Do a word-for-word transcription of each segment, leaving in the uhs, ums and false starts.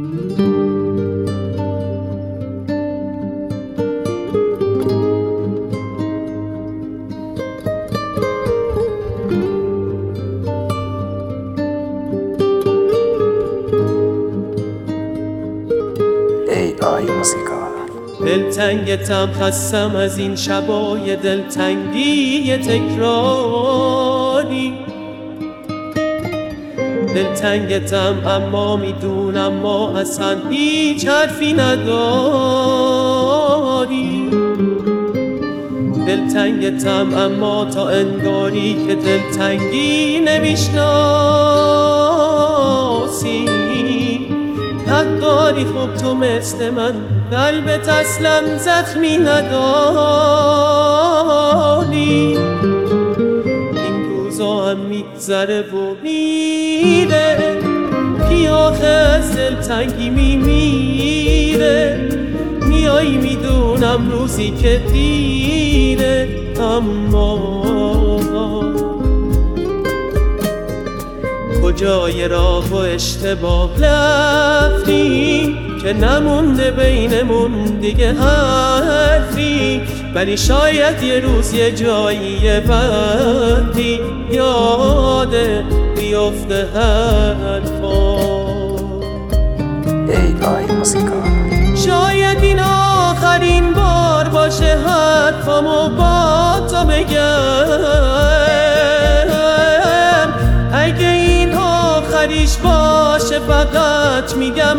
ای آی موسیقا، دلتنگتم، خستم از این شبای دلتنگی تکراری. دلتنگتم اما میدونم ما اصلا هیچ حرفی نداری. دلتنگتم اما تا انگاری که دلتنگی نمیشناسی. حق داری خوب تو مثل من، قلبت اصلا زخمی نداری. این روزا هم میگذره و میره، کی آخه از دلتنگی میمیره. میایی میدونم روزی که دیره، اما کجای راه و اشتباه رفتی که نمونده بینمون دیگه حرفی. ولی شاید یه روز یه جایی بعدی یاده بیفته حرفا. ای آی موسیقا، شاید این آخرین بار باشه حرفامو با تو بگم. اگه این آخریش باشه فقط میگم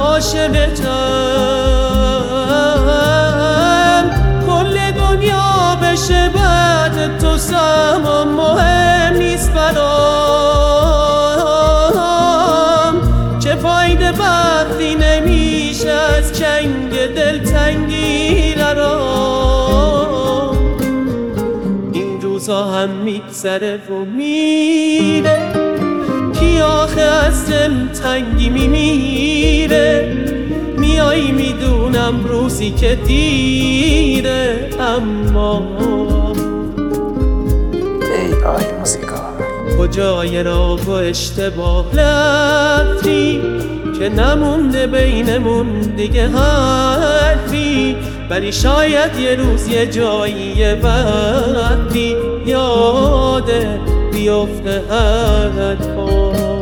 عاشقتم. کل دنیا بشه بعد تو زمان مهم نیست برام. چه فایده وقتی نمیشه از چنگ دلتنگی رام. این روزا هم میگذره و میره، کی آخه از دلتنگی میمیره. میایی میدونم روزی که دیره، اما ای آی موسیقا، کجای راه و اشتباه رفتی که نمونده بینمون دیگه حرفی. ولی شاید یه روز یه جایی بعدی یاده بیفته حرفا.